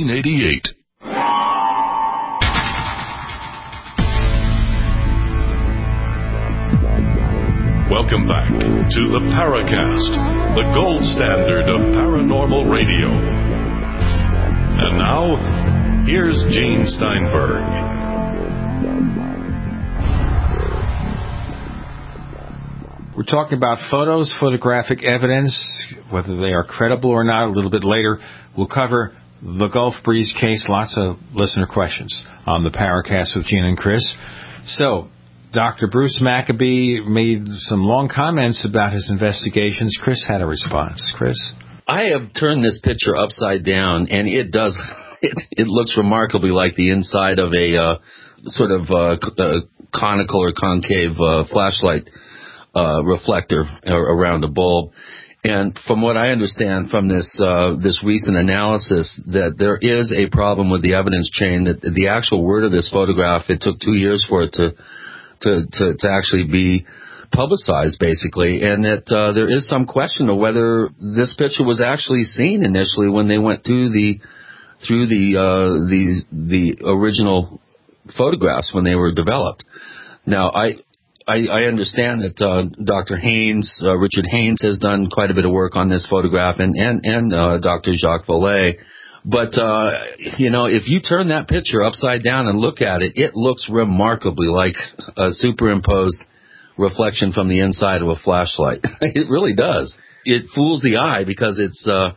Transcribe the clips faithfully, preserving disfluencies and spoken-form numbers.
nineteen eighty-eight. Welcome back to the Paracast, the gold standard of paranormal radio. And now, here's Gene Steinberg. We're talking about photos, photographic evidence, whether they are credible or not. A little bit later, we'll cover the Gulf Breeze case. Lots of listener questions on the Paracast with Gene and Chris. So, Doctor Bruce Maccabee made some long comments about his investigations. Chris had a response. Chris? I have turned this picture upside down, and it does, it, it looks remarkably like the inside of a uh, sort of uh, uh, conical or concave uh, flashlight uh, reflector around a bulb. And from what I understand from this uh, this recent analysis, that there is a problem with the evidence chain, that the actual word of this photograph, it took two years for it to To, to, to actually be publicized, basically, and that uh, there is some question of whether this picture was actually seen initially when they went through the through the uh, the the original photographs when they were developed. Now, I I, I understand that uh, Doctor Haynes, uh, Richard Haynes, has done quite a bit of work on this photograph, and and and uh, Doctor Jacques Vallée. But, uh, you know, if you turn that picture upside down and look at it, it looks remarkably like a superimposed reflection from the inside of a flashlight. It really does. It fools the eye because it's, uh,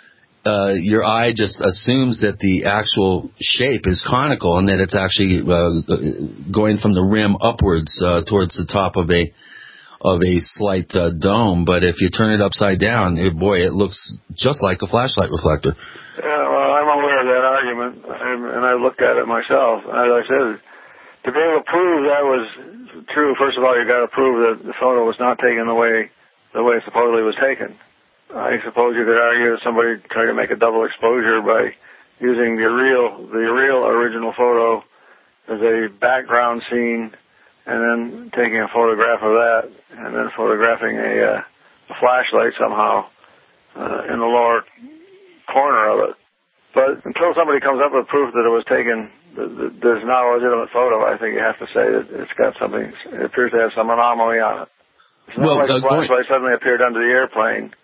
uh, your eye just assumes that the actual shape is conical and that it's actually, uh, going from the rim upwards, uh, towards the top of a, of a slight, uh, dome. But if you turn it upside down, it, boy, it looks just like a flashlight reflector. Yeah, well, I'm aware of that argument, and, and I looked at it myself. As I said, to be able to prove that was true, first of all, you've got to prove that the photo was not taken the way the way it supposedly was taken. I suppose you could argue that somebody tried to make a double exposure by using the real the real original photo as a background scene, and then taking a photograph of that, and then photographing a, uh, a flashlight somehow uh, in the lower corner of it. But until somebody comes up with proof that it was taken, there's not a legitimate photo. I think you have to say that it's got something, it appears to have some anomaly on it. It's not well, like uh, a flashlight suddenly appeared under the airplane.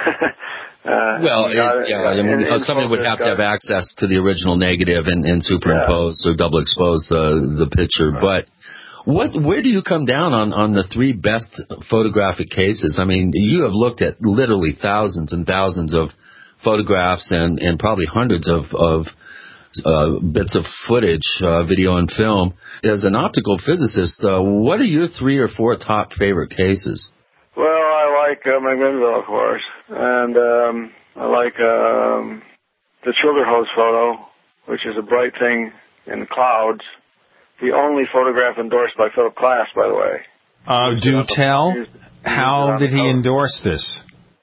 uh, well, it, it, yeah, I mean, in, somebody would have to have access to the original negative and, and superimpose yeah. or double expose the, the picture. Right. But What, where do you come down on, on the three best photographic cases? I mean, you have looked at literally thousands and thousands of photographs and, and probably hundreds of, of uh, bits of footage, uh, video and film. As an optical physicist, uh, what are your three or four top favorite cases? Well, I like uh, McMinnville, of course, and um, I like um, the Childerhose photo, which is a bright thing in the clouds. The only photograph endorsed by Philip Klass, by the way. Uh, do tell. Used, How did he cover. endorse this?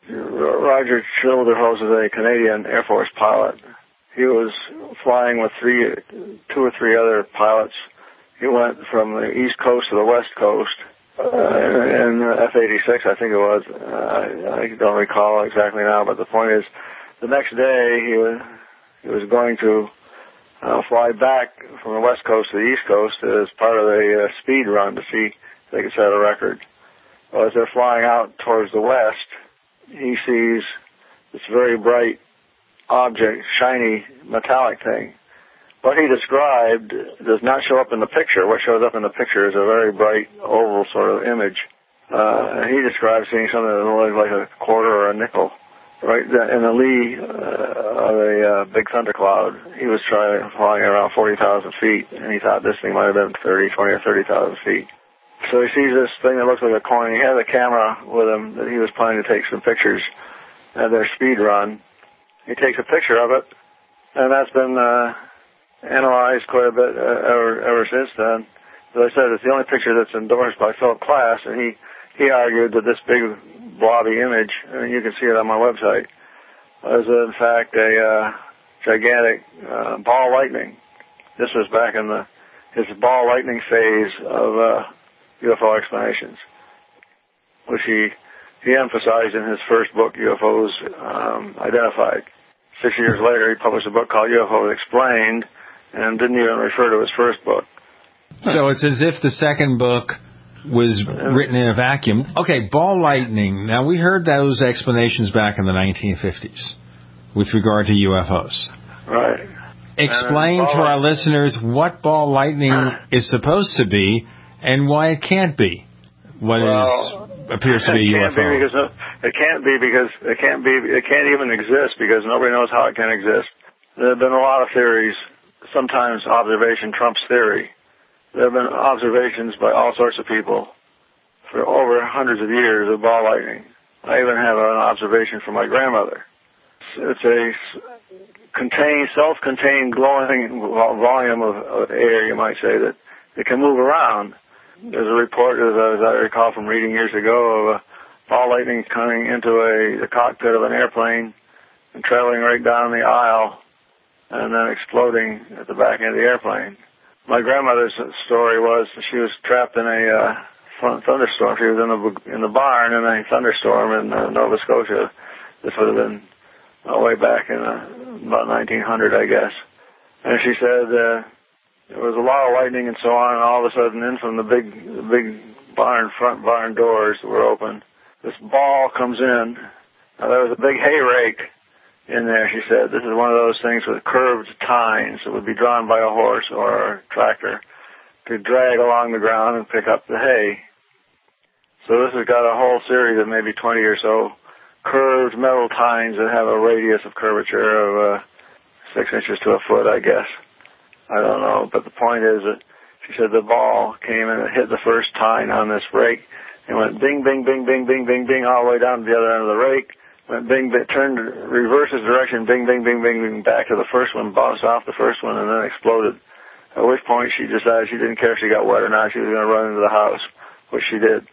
Roger Childerhose is a Canadian Air Force pilot. He was flying with three, two or three other pilots. He went from the East Coast to the West Coast uh, in F eighty-six, I think it was. Uh, I don't recall exactly now, but the point is, the next day he was he was going to uh, fly back from the West Coast to the East Coast as part of a uh, speed run to see if they could set a record. Well, as they're flying out towards the west, he sees this very bright object, shiny, metallic thing. What he described does not show up in the picture. What shows up in the picture is a very bright, oval sort of image. Uh, he described seeing something that looked like a quarter or a nickel right in the lee uh, of a uh, big thundercloud. He was trying, flying around forty thousand feet, and he thought this thing might have been thirty, twenty, or thirty thousand feet. So he sees this thing that looks like a coin. He had a camera with him that he was planning to take some pictures at their speed run. He takes a picture of it, and that's been uh, analyzed quite a bit uh, ever, ever since then. As I said, it's the only picture that's endorsed by Philip Klass, and he, he argued that this big blobby image, and you can see it on my website, was in fact a uh, gigantic uh, ball lightning. This was back in the his ball lightning phase of uh, U F O explanations, which he he emphasized in his first book, U F Os um, Identified. Six years later, he published a book called U F O Explained, and didn't even refer to his first book. So it's as if the second book was written in a vacuum. Okay, ball lightning. Now, we heard those explanations back in the nineteen fifties with regard to U F Os. Right. Explain to our listeners what ball lightning is supposed to be and why it can't be what well, is, appears to be a U F O. Be because, it can't be because it can't be. It can't even exist because nobody knows how it can exist. There have been a lot of theories. Sometimes observation trumps theory. There have been observations by all sorts of people for over hundreds of years of ball lightning. I even have an observation from my grandmother. It's a contained, self-contained glowing volume of air, you might say, that it can move around. There's a report, as I recall from reading years ago, of a ball lightning coming into a, the cockpit of an airplane and traveling right down the aisle and then exploding at the back end of the airplane. My grandmother's story was she was trapped in a uh, thunderstorm. She was in the in the barn in a thunderstorm in uh, Nova Scotia. This would have been uh, way back in uh, about nineteen hundred, I guess. And she said uh, there was a lot of lightning and so on, and all of a sudden, in from the big the big barn front barn doors that were open, this ball comes in. Now, there was a big hay rake in there, she said. This is one of those things with curved tines that would be drawn by a horse or a tractor to drag along the ground and pick up the hay. So this has got a whole series of maybe twenty or so curved metal tines that have a radius of curvature of uh, six inches to a foot, I guess. I don't know, but the point is that she said the ball came and it hit the first tine on this rake and went bing, bing, bing, bing, bing, bing, bing, all the way down to the other end of the rake. Went bing, bing, turned, reverses direction, bing, bing, bing, bing, bing, back to the first one, bounced off the first one, and then exploded. At which point she decided she didn't care if she got wet or not. She was going to run into the house, which she did.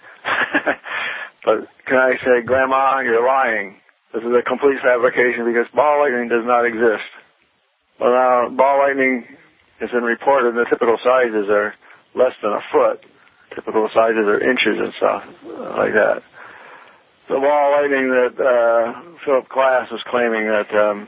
But can I say, Grandma, you're lying. This is a complete fabrication because ball lightning does not exist. Well, now, ball lightning has been reported. The typical sizes are less than a foot. Typical sizes are inches and stuff like that. The ball lightning that uh, Philip Glass was claiming that um,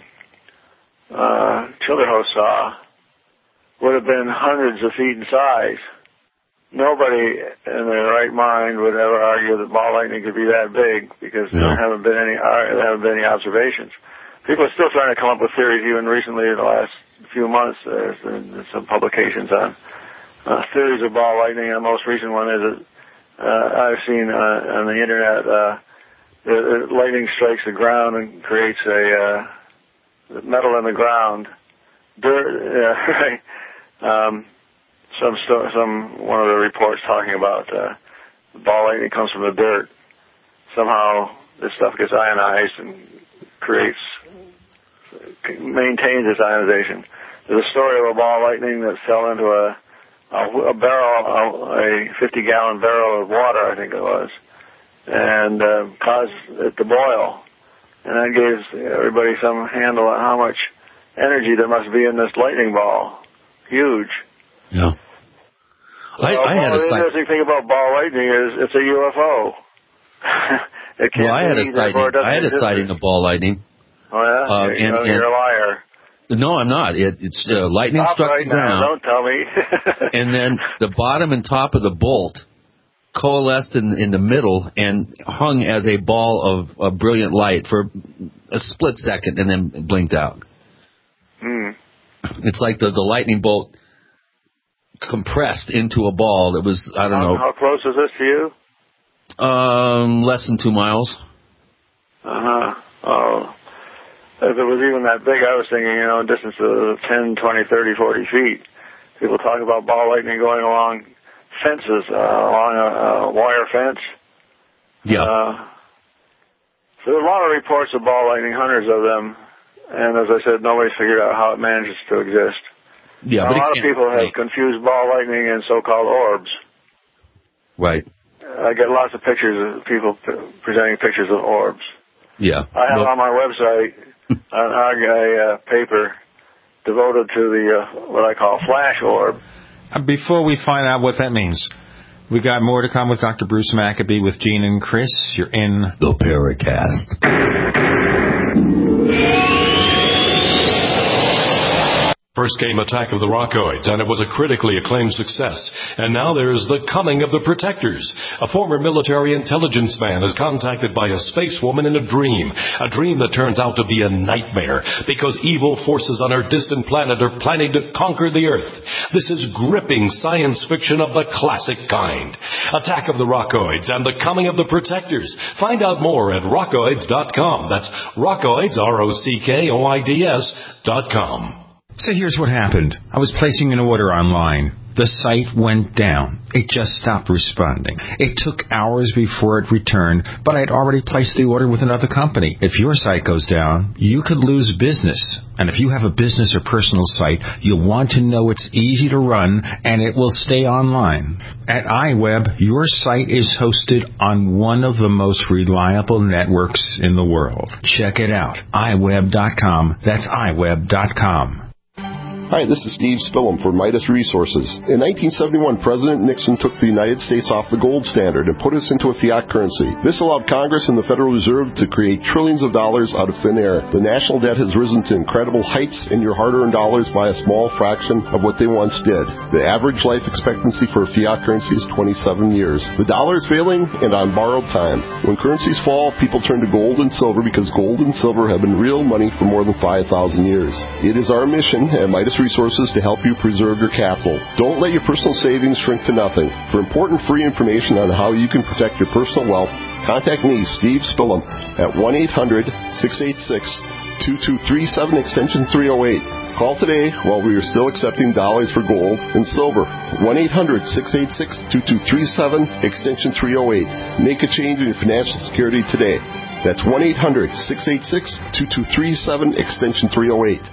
uh, Childerhouse saw would have been hundreds of feet in size. Nobody in their right mind would ever argue that ball lightning could be that big because yeah. there haven't been any there haven't been any observations. People are still trying to come up with theories. Even recently, in the last few months, there's been some publications on uh, theories of ball lightning. And the most recent one is that uh, I've seen uh, on the internet. Uh, The, the lightning strikes the ground and creates a uh, metal in the ground. Dirt, uh, right? Um, some some one of the reports talking about uh, ball lightning comes from the dirt. Somehow this stuff gets ionized and creates maintains its ionization. There's a story of a ball lightning that fell into a a, a barrel, a, a fifty gallon barrel of water, I think it was. And uh, caused it to boil. And that gives everybody some handle on how much energy there must be in this lightning ball. Huge. Yeah. I, well, I had a the sight- interesting thing about ball lightning is it's a U F O. It can't well, I had a sighting. I had a sighting of ball lightning. Oh yeah, uh, you're, and, you're and, a liar. No, I'm not. It, it's uh, lightning Stop struck right the ground. Now. Don't tell me. And then the bottom and top of the bolt coalesced in, in the middle and hung as a ball of, of brilliant light for a split second and then blinked out. Mm. It's like the, the lightning bolt compressed into a ball that was, I don't how, know. How close is this to you? Um, less than two miles. Uh-huh. Oh. If it was even that big, I was thinking, you know, a distance of ten, twenty, thirty, forty feet. People talk about ball lightning going along fences, uh, along a, a wire fence. Yeah. Uh, so there are a lot of reports of ball lightning, hundreds of them, and as I said, nobody's figured out how it manages to exist. Yeah, now, but a lot of people have right. confused ball lightning and so-called orbs. Right. I get lots of pictures of people p- presenting pictures of orbs. Yeah. I have well, on my website an a uh, paper devoted to the uh, what I call flash orb. Before we find out what that means, we got more to come with Doctor Bruce Maccabee with Gene and Chris. You're in the Paracast. First came Attack of the Rockoids, and it was a critically acclaimed success. And now there's The Coming of the Protectors. A former military intelligence man is contacted by a space woman in a dream. A dream that turns out to be a nightmare, because evil forces on our distant planet are planning to conquer the Earth. This is gripping science fiction of the classic kind. Attack of the Rockoids and The Coming of the Protectors. Find out more at rockoids dot com. That's Rockoids, R O C K O I D S dot com. So here's what happened. I was placing an order online. The site went down. It just stopped responding. It took hours before it returned, but I'd already placed the order with another company. If your site goes down, you could lose business. And if you have a business or personal site, you'll want to know it's easy to run and it will stay online. At iWeb, your site is hosted on one of the most reliable networks in the world. Check it out. i web dot com. That's i web dot com. Hi, this is Steve Spillum for Midas Resources. In nineteen seventy-one, President Nixon took the United States off the gold standard and put us into a fiat currency. This allowed Congress and the Federal Reserve to create trillions of dollars out of thin air. The national debt has risen to incredible heights, and your hard-earned dollars by a small fraction of what they once did. The average life expectancy for a fiat currency is twenty-seven years. The dollar is failing and on borrowed time. When currencies fall, people turn to gold and silver because gold and silver have been real money for more than five thousand years. It is our mission at Midas Resources to help you preserve your capital. Don't let your personal savings shrink to nothing. For important free information on how you can protect your personal wealth, contact me, Steve Spillum, at one eight hundred, six eight six, two two three seven, extension three oh eight. Call today while we are still accepting dollars for gold and silver. one eight hundred, six eight six, two two three seven, extension three oh eight. Make a change in your financial security today. That's one eight hundred, six eight six, two two three seven, extension three oh eight.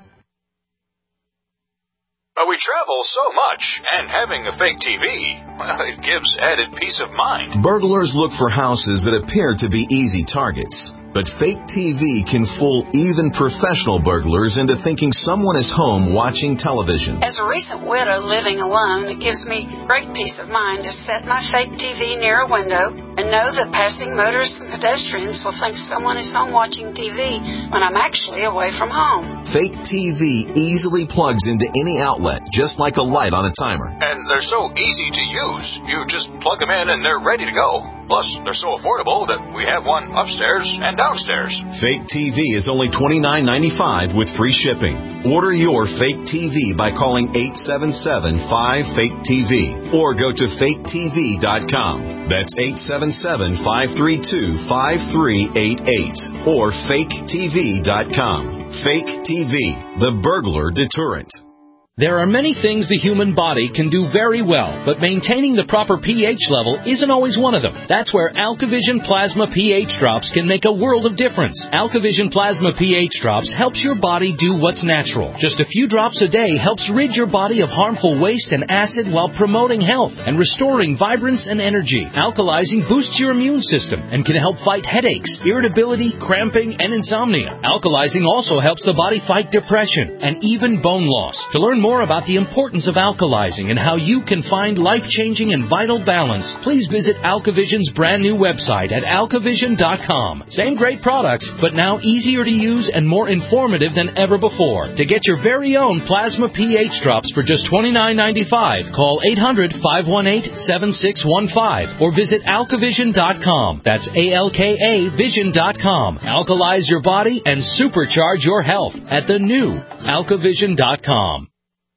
But we travel so much, and having a fake T V, well, it gives added peace of mind. Burglars look for houses that appear to be easy targets. But fake T V can fool even professional burglars into thinking someone is home watching television. As a recent widow living alone, it gives me great peace of mind to set my fake T V near a window and know that passing motorists and pedestrians will think someone is home watching T V when I'm actually away from home. Fake T V easily plugs into any outlet, just like a light on a timer. And they're so easy to use. You just plug them in and they're ready to go. Plus, they're so affordable that we have one upstairs and downstairs. Fake T V is only twenty-nine ninety-five with free shipping. Order your fake T V by calling eight seven seven, five, fake T V or go to fake T V dot com. That's eight seven seven, five three two, five three eight eight or fake T V dot com. Fake T V, the burglar deterrent. There are many things the human body can do very well, but maintaining the proper pH level isn't always one of them. That's where AlkaVision Plasma pH Drops can make a world of difference. AlkaVision Plasma pH Drops helps your body do what's natural. Just a few drops a day helps rid your body of harmful waste and acid while promoting health and restoring vibrance and energy. Alkalizing boosts your immune system and can help fight headaches, irritability, cramping, and insomnia. Alkalizing also helps the body fight depression and even bone loss. To learn more more about the importance of alkalizing and how you can find life-changing and vital balance, please visit AlkaVision's brand new website at alka vision dot com. Same great products, but now easier to use and more informative than ever before. To get your very own Plasma pH Drops for just twenty-nine ninety-five, call eight hundred, five one eight, seven six one five or visit alka vision dot com. That's A L K A vision dot com. Alkalize your body and supercharge your health at the new alka vision dot com.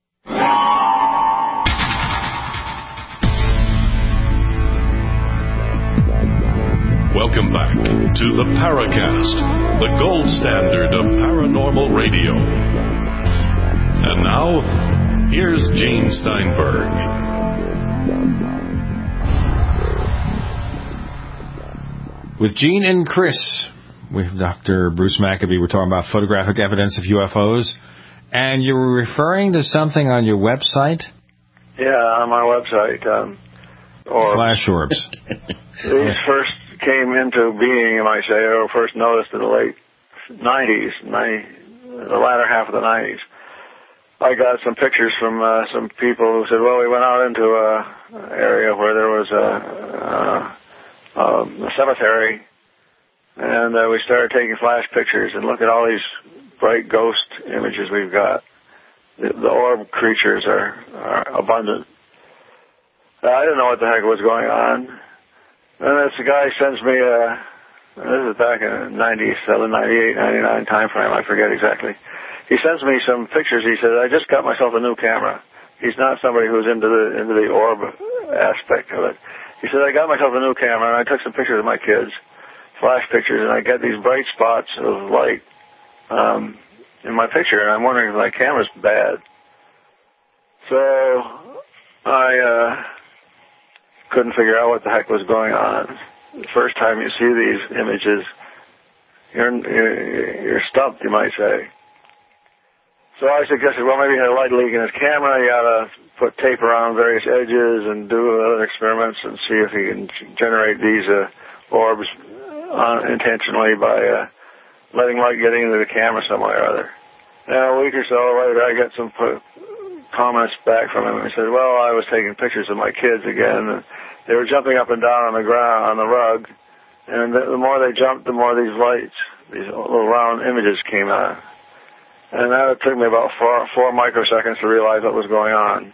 Welcome back to the Paracast, the gold standard of paranormal radio. And now, here's Gene Steinberg. With Gene and Chris, with Doctor Bruce Maccabee, we're talking about photographic evidence of U F Os. And you were referring to something on your website? Yeah, on my website. Um, or Flash orbs. These first came into being, you might say, or first noticed in the late nineties, ninety, the latter half of the nineties. I got some pictures from uh, some people who said, well, we went out into an area where there was a, a, a cemetery, and uh, we started taking flash pictures and look at all these bright ghost images we've got. the, the orb creatures are, are abundant. I didn't know what the heck was going on. And this guy sends me a, this is back in ninety-seven, ninety-eight, ninety-nine time frame, I forget exactly. He sends me some pictures. He said, I just got myself a new camera. He's not somebody who's into the into the orb aspect of it. He said, I got myself a new camera, and I took some pictures of my kids, flash pictures, and I get these bright spots of light um, in my picture, and I'm wondering if my camera's bad. So I uh, couldn't figure out what the heck was going on. The first time you see these images, you're, you're, you're stumped, you might say. So I suggested, well, maybe he had a light leak in his camera. You ought to put tape around various edges and do other experiments and see if he can generate these uh, orbs unintentionally by uh, letting light get into the camera some way or other. Now, a week or so later, I got some p- comments back from him. He said, well, I was taking pictures of my kids again. And they were jumping up and down on the ground, on the rug. And the, the more they jumped, the more these lights, these little round images came out. And that took me about four, four microseconds to realize what was going on.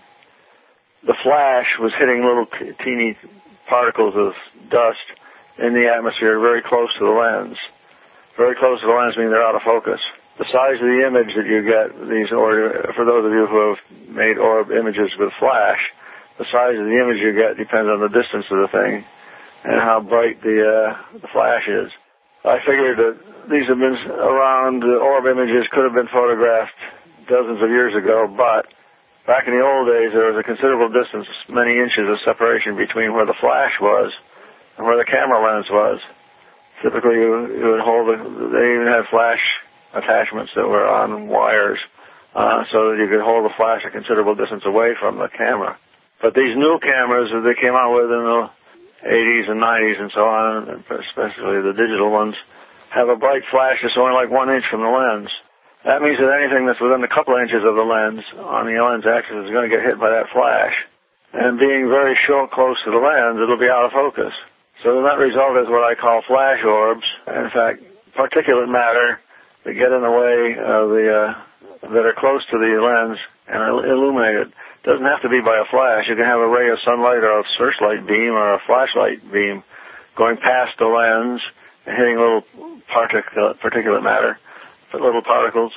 The flash was hitting little teeny particles of dust in the atmosphere very close to the lens. Very close to the lens meaning they're out of focus. The size of the image that you get, these, or for those of you who have made orb images with flash, the size of the image you get depends on the distance of the thing and how bright the, uh, the flash is. I figured that these have been around, the orb images could have been photographed dozens of years ago, but back in the old days there was a considerable distance, many inches of separation between where the flash was and where the camera lens was. Typically you, you would hold, a, they even had flash attachments that were on wires uh, so that you could hold the flash a considerable distance away from the camera. But these new cameras that they came out with in the eighties and nineties and so on, especially the digital ones, have a bright flash that's only like one inch from the lens. That means that anything that's within a couple inches of the lens on the lens axis is going to get hit by that flash. And being very short, close to the lens, it'll be out of focus. So the net result is what I call flash orbs. In fact, particulate matter that get in the way of the, uh, that are close to the lens and are illuminated. Doesn't have to be by a flash. You can have a ray of sunlight or a searchlight beam or a flashlight beam going past the lens and hitting little particulate, particulate matter, little particles,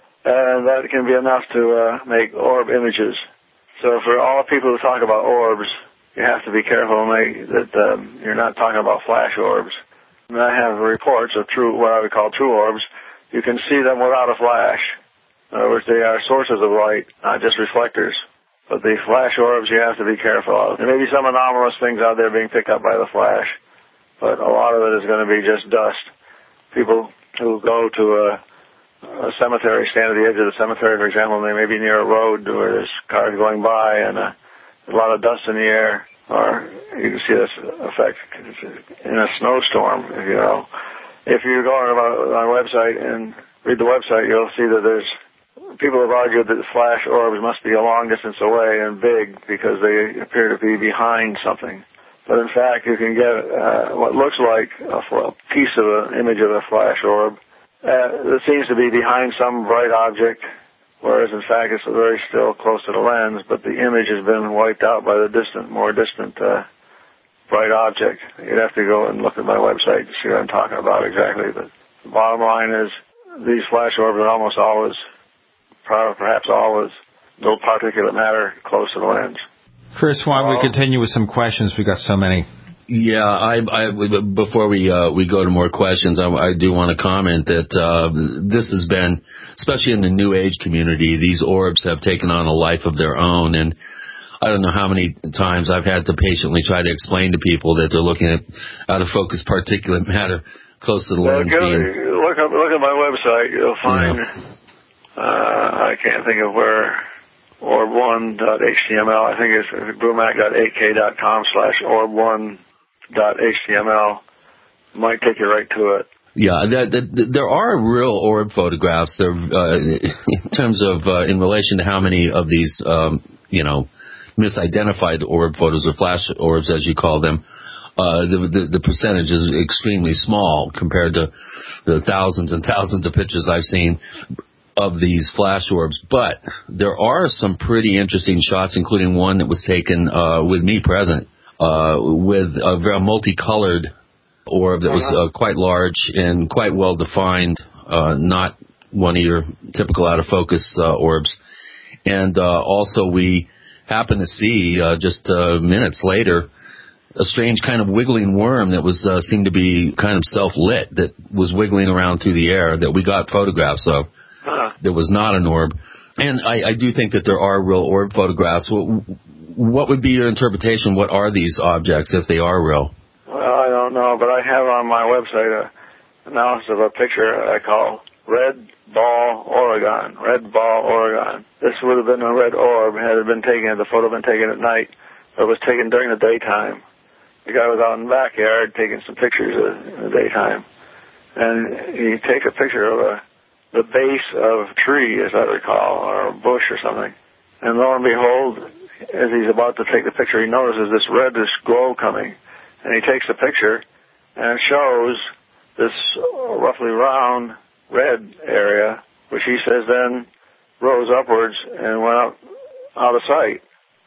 and that can be enough to uh, make orb images. So for all people who talk about orbs, you have to be careful and make, that um, you're not talking about flash orbs. And I have reports of true, what I would call true orbs. You can see them without a flash. In other words, they are sources of light, not just reflectors. But the flash orbs you have to be careful of. There may be some anomalous things out there being picked up by the flash, but a lot of it is going to be just dust. People who go to a, a cemetery, stand at the edge of the cemetery, for example, and they may be near a road where there's cars going by and a, a lot of dust in the air, or you can see this effect in a snowstorm, you know. If you go on my website and read the website, you'll see that there's people have argued that the flash orbs must be a long distance away and big because they appear to be behind something. But in fact, you can get uh, what looks like a, a piece of an image of a flash orb uh, that seems to be behind some bright object, whereas in fact it's very still close to the lens, but the image has been wiped out by the distant, more distant uh, bright object. You'd have to go and look at my website to see what I'm talking about exactly. But the bottom line is these flash orbs are almost always, perhaps always, little particulate matter close to the lens. Chris, why don't we continue with some questions? We've got so many. Yeah, I, I, before we uh, we go to more questions, I, I do want to comment that uh, this has been, especially in the New Age community, these orbs have taken on a life of their own. And I don't know how many times I've had to patiently try to explain to people that they're looking at out-of-focus particulate matter close to the well, lens. Go, beam. Look, up, look at my website. You'll find, yeah. uh, I can't think of where, orb one dot H T M L. I think it's brumac dot A K dot com slash orb one dot H T M L. Might take you right to it. Yeah, that, that, there are real orb photographs. There, uh, in terms of uh, in relation to how many of these, um, you know, misidentified orb photos or flash orbs, as you call them, uh, the, the the percentage is extremely small compared to the thousands and thousands of pictures I've seen. of these flash orbs. But there are some pretty interesting shots, including one that was taken uh, with me present, uh, with a very multicolored orb that was uh, quite large and quite well defined, uh, not one of your typical out of focus uh, orbs. And uh, also we happened to see uh, just uh, minutes later a strange kind of wiggling worm that was uh, seemed to be kind of self-lit, that was wiggling around through the air, that we got photographs of. Huh. There was not an orb. And I, I do think that there are real orb photographs. What, what would be your interpretation? What are these objects, if they are real? Well, I don't know, but I have on my website an analysis of a picture I call Red Ball Oregon. Red Ball Oregon. This would have been a red orb had it been taken, the photo been taken at night, but it was taken during the daytime. The guy was out in the backyard taking some pictures in the daytime. And he take a picture of a, the base of a tree, as I recall, or a bush or something. And lo and behold, as he's about to take the picture, he notices this reddish glow coming. And he takes the picture, and it shows this roughly round red area, which he says then rose upwards and went up out of sight.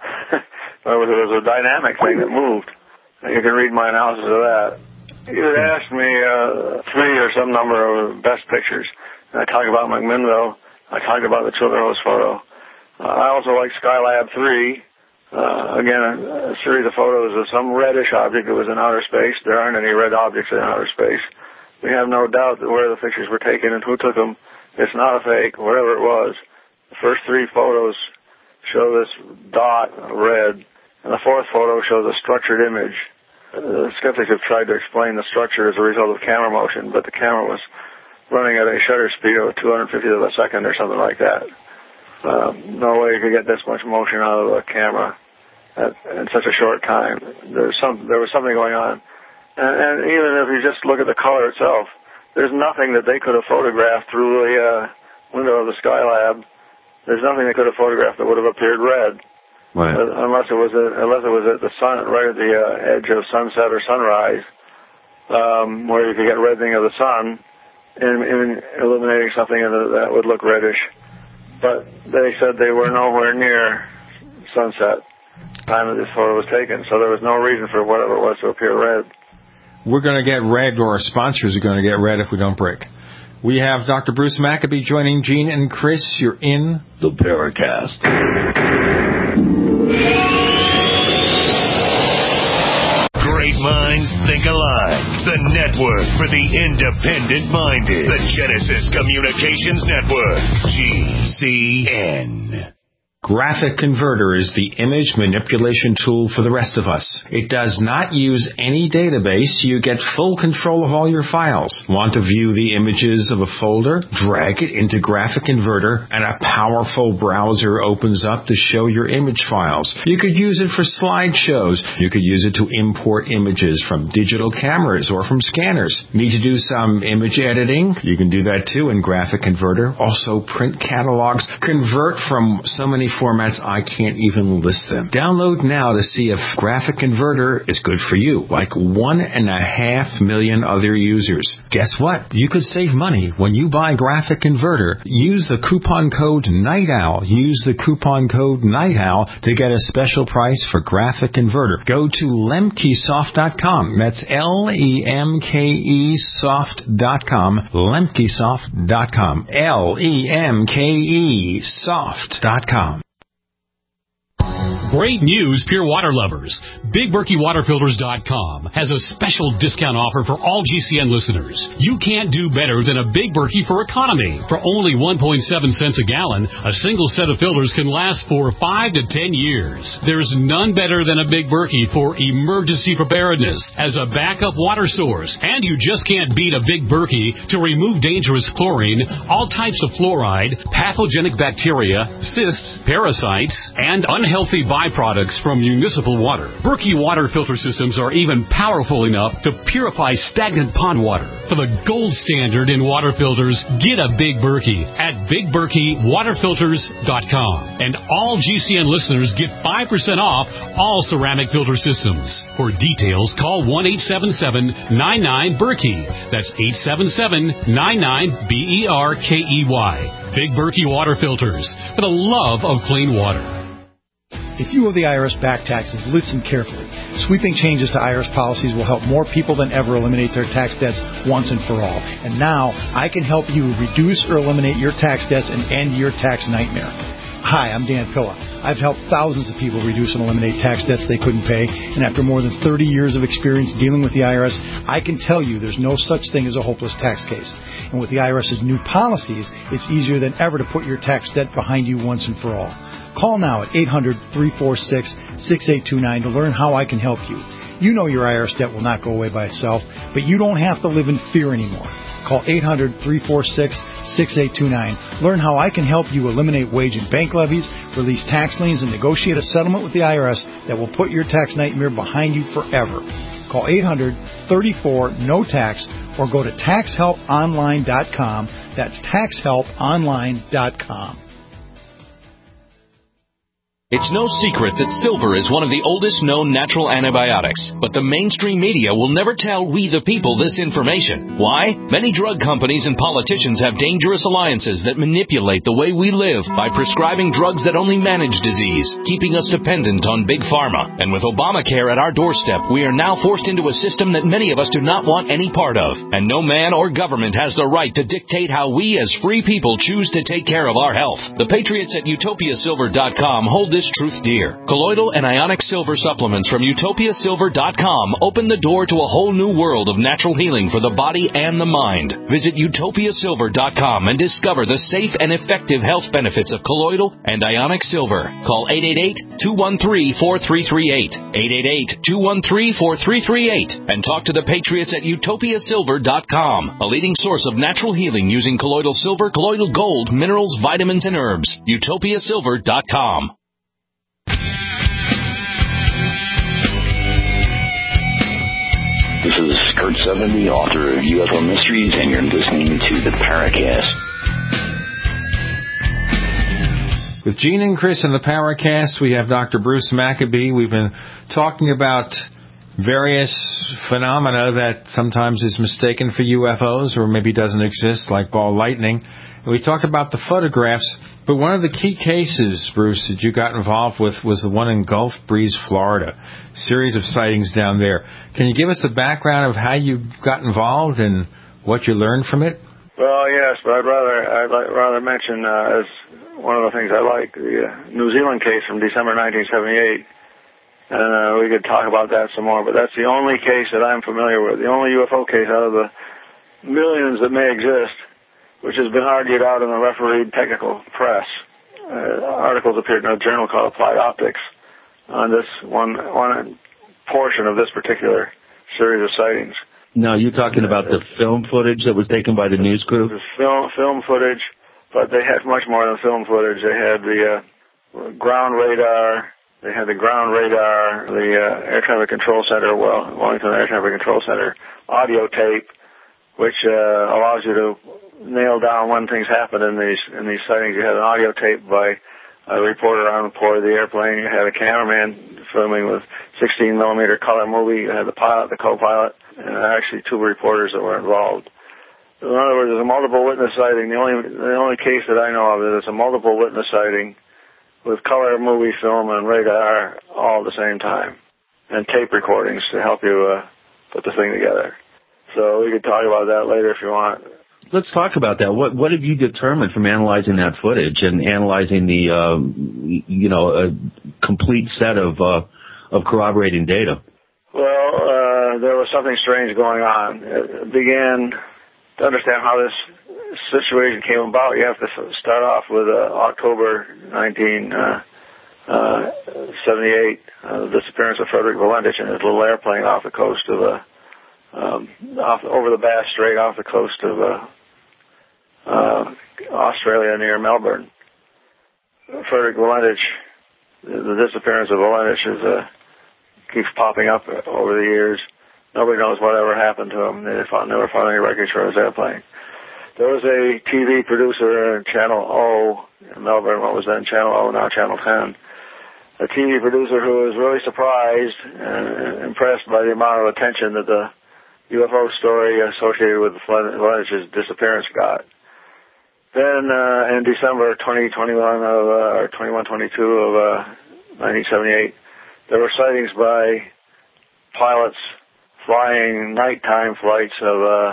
In other words, it was a dynamic thing that moved. You can read my analysis of that. You had asked me uh, three or some number of best pictures. And I talked about McMinnville. I talked about the Childerhose photo. Uh, I also like Skylab three. Uh, again, a, a series of photos of some reddish object that was in outer space. There aren't any red objects in outer space. We have no doubt that where the pictures were taken and who took them, it's not a fake, whatever it was. The first three photos show this dot of red. And the fourth photo shows a structured image. The skeptics have tried to explain the structure as a result of camera motion, but the camera was running at a shutter speed of two hundred fiftieth of a second or something like that. Um, no way you could get this much motion out of a camera at, in such a short time. There's some, there was something going on. And, and even if you just look at the color itself, there's nothing that they could have photographed through the uh, window of the Skylab. There's nothing they could have photographed that would have appeared red. Right. Uh, unless it was a, unless it was at the sun, right at the uh, edge of sunset or sunrise, um, where you could get reddening of the sun, and, and illuminating something that would look reddish. But they said they were nowhere near sunset time that this photo was taken, so there was no reason for whatever it was to appear red. We're going to get red, or our sponsors are going to get red if we don't break. We have Doctor Bruce Maccabee joining Gene and Chris. You're in the Paracast. Great minds think alike. The network for the independent-minded. The Genesis Communications Network. G C N. Graphic Converter is the image manipulation tool for the rest of us. It does not use any database. You get full control of all your files. Want to view the images of a folder? Drag it into Graphic Converter and a powerful browser opens up to show your image files. You could use it for slideshows. You could use it to import images from digital cameras or from scanners. Need to do some image editing? You can do that too in Graphic Converter. Also print catalogs. Convert from so many formats I can't even list them. Download now to see if Graphic Converter is good for you, like one and a half million other users. Guess what? You could save money when you buy Graphic Converter. Use the coupon code NIGHTOWL. Use the coupon code NIGHTOWL to get a special price for Graphic Converter. Go to lemkesoft dot com. That's L E M K E soft dot com. lemkesoft dot com. L E M K E soft dot com. Great news, Pure Water lovers. Big Berkey Water Filters dot com has a special discount offer for all G C N listeners. You can't do better than a Big Berkey for economy. For only one point seven cents a gallon, a single set of filters can last for five to ten years. There's none better than a Big Berkey for emergency preparedness as a backup water source. And you just can't beat a Big Berkey to remove dangerous chlorine, all types of fluoride, pathogenic bacteria, cysts, parasites, and unhealthy body byproducts from municipal water. Berkey water filter systems are even powerful enough to purify stagnant pond water. For the gold standard in water filters, get a Big Berkey at big berkey water filters dot com. And all G C N listeners get five percent off all ceramic filter systems. For details, call one eight seven seven nine nine Berkey. That's eight seven seven nine nine B E R K E Y. Big Berkey water filters, for the love of clean water. If you owe the I R S back taxes, listen carefully. Sweeping changes to I R S policies will help more people than ever eliminate their tax debts once and for all. And now, I can help you reduce or eliminate your tax debts and end your tax nightmare. Hi, I'm Dan Pilla. I've helped thousands of people reduce and eliminate tax debts they couldn't pay, and after more than thirty years of experience dealing with the I R S, I can tell you there's no such thing as a hopeless tax case. And with the I R S's new policies, it's easier than ever to put your tax debt behind you once and for all. Call now at eight hundred, three four six, six eight two nine to learn how I can help you. You know your I R S debt will not go away by itself, but you don't have to live in fear anymore. Call eight hundred, three four six, six eight two nine. Learn how I can help you eliminate wage and bank levies, release tax liens, and negotiate a settlement with the I R S that will put your tax nightmare behind you forever. Call eight hundred, three four, N O tax or go to tax help online dot com. That's tax help online dot com. It's no secret that silver is one of the oldest known natural antibiotics, but the mainstream media will never tell we the people this information. Why? Many drug companies and politicians have dangerous alliances that manipulate the way we live by prescribing drugs that only manage disease, keeping us dependent on big pharma. And with Obamacare at our doorstep, we are now forced into a system that many of us do not want any part of. And no man or government has the right to dictate how we as free people choose to take care of our health. The Patriots at utopia silver dot com hold this truth dear. Colloidal and ionic silver supplements from utopia silver dot com open the door to a whole new world of natural healing for the body and the mind. Visit utopia silver dot com and discover the safe and effective health benefits of colloidal and ionic silver. Call eight eight eight, two one three, four three three eight, eight eight eight, two one three, four three three eight, and talk to the Patriots at utopia silver dot com, a leading source of natural healing using colloidal silver, colloidal gold, minerals, vitamins, and herbs. utopia silver dot com. This is Kurt seventy, author of U F O Mysteries, and you're listening to the Paracast. With Gene and Chris in the Paracast, we have Doctor Bruce Maccabee. We've been talking about various phenomena that sometimes is mistaken for U F Os or maybe doesn't exist, like ball lightning. And we talked about the photographs, but one of the key cases, Bruce, that you got involved with was the one in Gulf Breeze, Florida. Series of sightings down there. Can you give us the background of how you got involved and what you learned from it? Well, yes, but I'd rather I'd like, rather mention uh, as one of the things I like the uh, New Zealand case from December nineteen seventy-eight, and uh, we could talk about that some more. But that's the only case that I'm familiar with, the only U F O case out of the millions that may exist, which has been argued out in the refereed technical press. Uh, articles appeared in a journal called Applied Optics on this one one portion of this particular series of sightings. No, you're talking about the film footage that was taken by the news crew? The film, film footage, but they had much more than film footage. They had the uh, ground radar, they had the ground radar, the uh, Air Traffic Control Center, well, Wellington Air Traffic Control Center audio tape, which uh, allows you to nail down when things happen in these in these sightings. You had an audio tape by a reporter on board the airplane. You had a cameraman filming with sixteen millimeter color movie. You had the pilot, the co-pilot, and actually two reporters that were involved. In other words, there's a multiple witness sighting. The only the only case that I know of is it's a multiple witness sighting with color movie film and radar all at the same time, and tape recordings to help you uh, put the thing together. So we could talk about that later if you want. Let's talk about that. What what have you determined from analyzing that footage and analyzing the uh, you know a complete set of uh, of corroborating data? Well, uh, there was something strange going on. It began to understand how this situation came about. You have to start off with uh, October nineteen seventy-eight, uh, the disappearance of Frederick Valentich in his little airplane off the coast of uh, um, off over the Bass Strait, off the coast of uh, uh, Australia near Melbourne. Frederick Valentich the disappearance of Voynich is, uh, keeps popping up over the years. Nobody knows whatever happened to him. They found, never found any wreckage for his airplane. There was a T V producer in Channel O in Melbourne, what was then Channel O, now Channel ten. A T V producer who was really surprised and impressed by the amount of attention that the U F O story associated with Voynich's disappearance got. Then uh, in December twenty twenty-one of, uh, or twenty-one twenty-two of uh, nineteen seventy-eight, there were sightings by pilots flying nighttime flights of uh,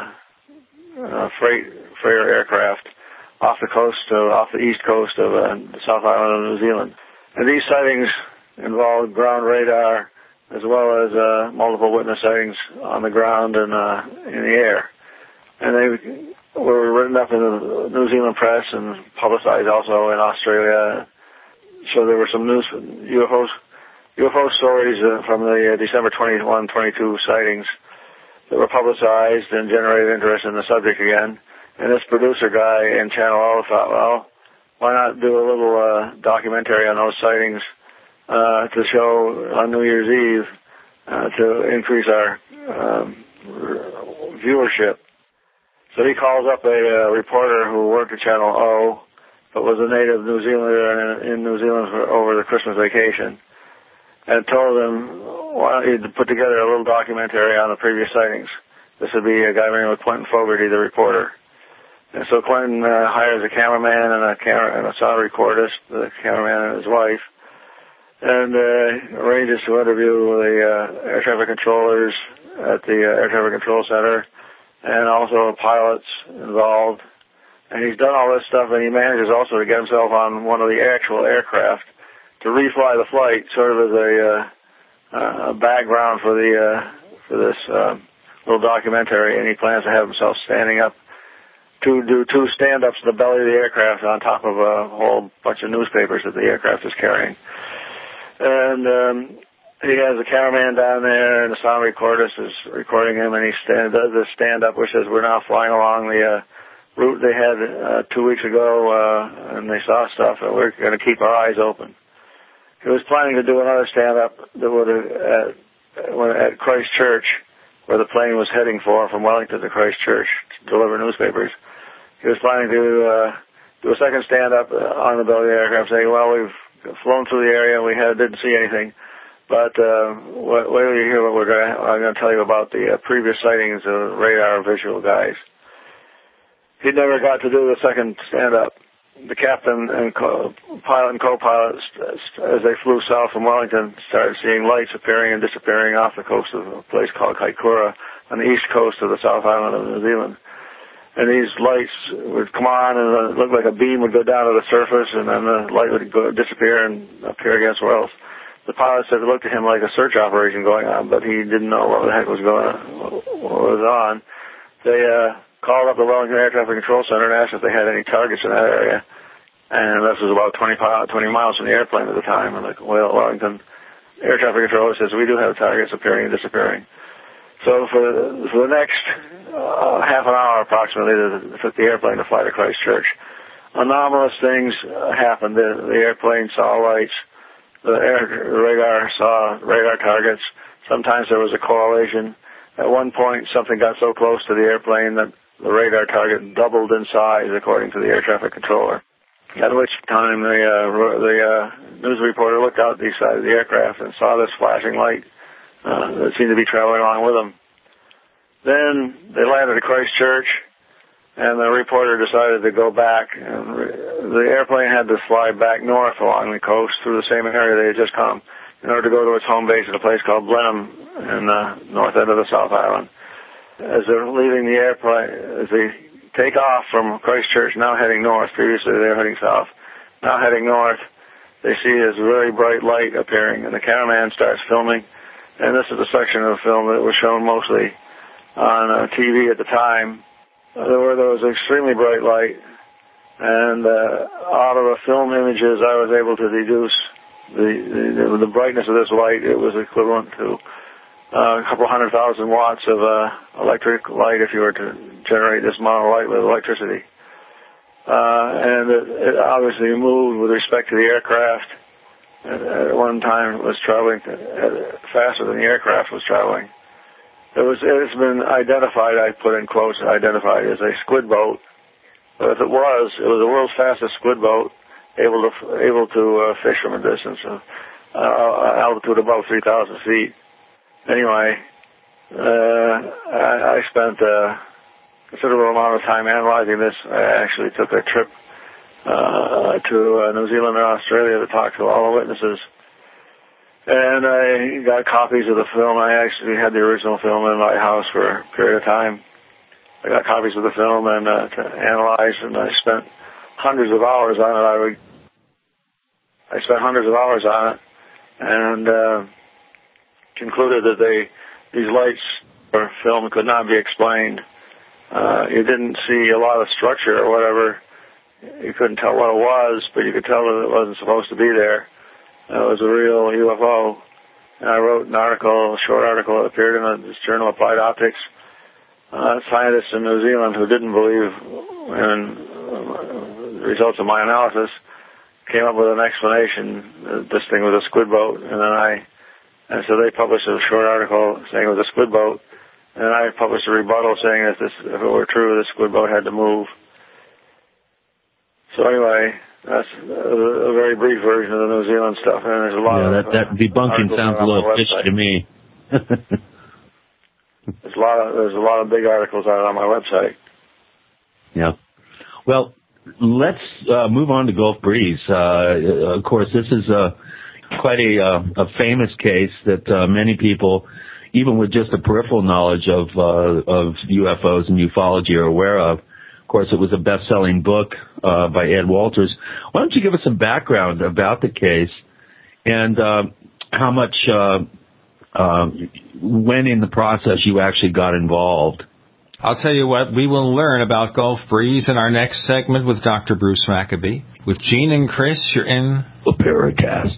uh, freight freighter aircraft off the coast, of, off the east coast of uh, the South Island of New Zealand. And these sightings involved ground radar as well as uh, multiple witness sightings on the ground and uh, in the air. And they were written up in the New Zealand press and publicized also in Australia. So there were some news U F Os, U F O stories uh, from the uh, December twenty-one twenty-two sightings that were publicized and generated interest in the subject again. And this producer guy in Channel O thought, well, why not do a little uh, documentary on those sightings uh, to show on New Year's Eve uh, to increase our um, viewership. So he calls up a uh, reporter who worked at Channel O, but was a native New Zealander in, in New Zealand for, over the Christmas vacation, and told him, why don't you put together a little documentary on the previous sightings. This would be a guy named Quentin Fogarty, the reporter. And so Quentin uh, hires a cameraman and a, camera, and a sound recordist, the cameraman and his wife, and uh, arranges to interview the uh, air traffic controllers at the uh, Air Traffic Control Center and also pilots involved. And he's done all this stuff, and he manages also to get himself on one of the actual aircraft to refly the flight, sort of as a, uh, uh, a background for the uh, for this uh, little documentary. And he plans to have himself standing up to do two stand-ups in the belly of the aircraft on top of a whole bunch of newspapers that the aircraft is carrying. And um, he has a cameraman down there, and the sound recordist is recording him, and he stand, does this stand-up, which says we're now flying along the uh, route they had uh, two weeks ago, uh, and they saw stuff, and we're going to keep our eyes open. He was planning to do another stand-up that would have, at, at Christchurch, where the plane was heading for, from Wellington to Christchurch, to deliver newspapers. He was planning to uh, do a second stand-up on the belly of the aircraft, saying, well, we've flown through the area, we had, didn't see anything, but uh, wait, wait till you hear what we're going to, I'm going to tell you about the uh, previous sightings of radar visual guys. He never got to do the second stand-up. The captain and co- pilot and co-pilot, as they flew south from Wellington, started seeing lights appearing and disappearing off the coast of a place called Kaikoura on the east coast of the South Island of New Zealand. And these lights would come on, and it looked like a beam would go down to the surface, and then the light would go, disappear and appear again somewhere else. The pilot said it looked to him like a search operation going on, but he didn't know what the heck was going on. What was on. They uh, called up the Wellington Air Traffic Control Center and asked if they had any targets in that area. And this was about twenty, twenty miles from the airplane at the time. And the Wellington Air Traffic Controller says, we do have targets appearing and disappearing. So for, for the next uh, half an hour approximately, it took the airplane to fly to Christchurch. Anomalous things uh, happened. The, the airplane saw lights. The air the radar saw radar targets. Sometimes there was a correlation. At one point, something got so close to the airplane that the radar target doubled in size, according to the air traffic controller. At which time the uh, the uh, news reporter looked out the side of the aircraft and saw this flashing light uh, that seemed to be traveling along with them. Then they landed at Christchurch, and the reporter decided to go back. And re- the airplane had to fly back north along the coast through the same area they had just come in order to go to its home base at a place called Blenheim in the north end of the South Island. As they're leaving the airplane, as they take off from Christchurch, now heading north, previously they were heading south, now heading north, they see this very bright light appearing, and the cameraman starts filming, and this is a section of the film that was shown mostly on uh, T V at the time. There, were, there was extremely bright light, and uh, out of the film images I was able to deduce the, the, the brightness of this light. It was equivalent to Uh, a couple hundred thousand watts of uh, electric light if you were to generate this amount of light with electricity. Uh, and it, it obviously moved with respect to the aircraft at one time was traveling faster than the aircraft was traveling. It was, it's been identified, I put in quotes, identified as a squid boat. But if it was, it was the world's fastest squid boat, able to able to uh, fish from a distance of uh, altitude above three thousand feet. Anyway, uh, I, I spent a considerable amount of time analyzing this. I actually took a trip uh, to uh, New Zealand and Australia to talk to all the witnesses. And I got copies of the film. I actually had the original film in my house for a period of time. I got copies of the film and uh, to analyze, and I spent hundreds of hours on it. I would, I spent hundreds of hours on it, and uh, concluded that they, these lights or film could not be explained. Uh, you didn't see a lot of structure or whatever. You couldn't tell what it was, but you could tell that it wasn't supposed to be there. It was a real U F O. And I wrote an article, a short article that appeared in this journal, Applied Optics. Uh, scientists in New Zealand who didn't believe in uh, the results of my analysis came up with an explanation that this thing was a squid boat. And then I, and so they published a short article saying it was a squid boat. And I published a rebuttal saying that this, if it were true, this squid boat had to move. So anyway, that's a very brief version of the New Zealand stuff, and there's a lot yeah, of that, that uh, debunking sounds a little fishy to me. there's a lot of there's a lot of big articles on it on my website. Yeah. Well, let's uh, move on to Gulf Breeze. Uh, of course, this is uh, quite a, uh, a famous case that uh, many people, even with just a peripheral knowledge of uh, of U F Os and ufology, are aware of. Of course, it was a best-selling book uh, by Ed Walters. Why don't you give us some background about the case and uh, how much, uh, uh, when in the process you actually got involved? I'll tell you what, we will learn about Gulf Breeze in our next segment with Doctor Bruce Maccabee. With Gene and Chris, you're in the Paracast.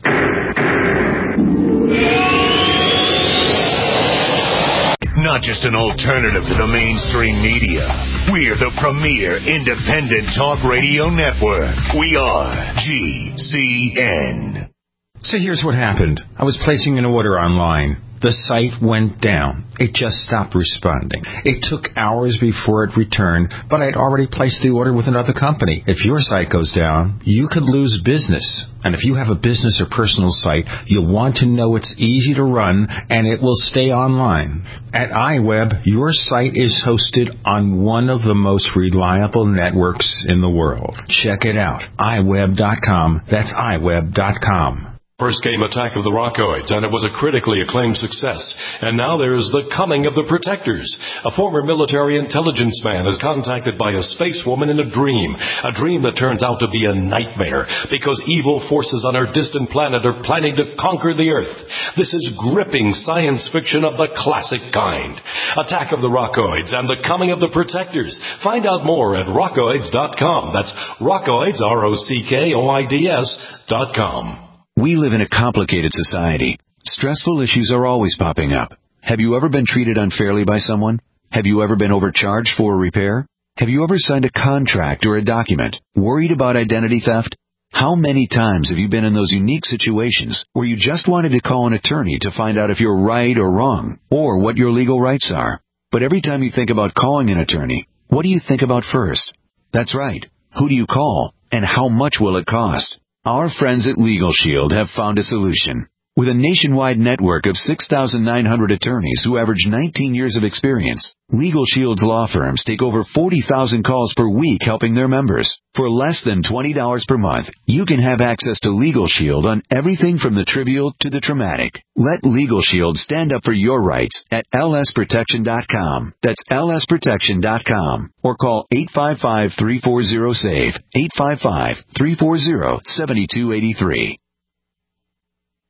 Not just an alternative to the mainstream media. We're the premier independent talk radio network. We are G C N. So here's what happened. I was placing an order online. The site went down. It just stopped responding. It took hours before it returned, but I'd already placed the order with another company. If your site goes down, you could lose business. And if you have a business or personal site, you'll want to know it's easy to run and it will stay online. At iWeb, your site is hosted on one of the most reliable networks in the world. Check it out. i web dot com. That's i web dot com. First came Attack of the Rockoids, and it was a critically acclaimed success. And now there's The Coming of the Protectors. A former military intelligence man is contacted by a space woman in a dream, a dream that turns out to be a nightmare, because evil forces on our distant planet are planning to conquer the Earth. This is gripping science fiction of the classic kind. Attack of the Rockoids and The Coming of the Protectors. Find out more at rockoids dot com. That's Rockoids, R O C K O I D S dot com. We live in a complicated society. Stressful issues are always popping up. Have you ever been treated unfairly by someone? Have you ever been overcharged for a repair? Have you ever signed a contract or a document? Worried about identity theft? How many times have you been in those unique situations where you just wanted to call an attorney to find out if you're right or wrong, or what your legal rights are? But every time you think about calling an attorney, what do you think about first? That's right. Who do you call, and how much will it cost? Our friends at Legal Shield have found a solution. With a nationwide network of six thousand nine hundred attorneys who average nineteen years of experience, Legal Shield's law firms take over forty thousand calls per week helping their members. For less than twenty dollars per month, you can have access to Legal Shield on everything from the trivial to the traumatic. Let Legal Shield stand up for your rights at L S protection dot com. That's L S protection dot com. Or call eight five five, three four zero, S A V E, eight five five, three four zero, seven two eight three.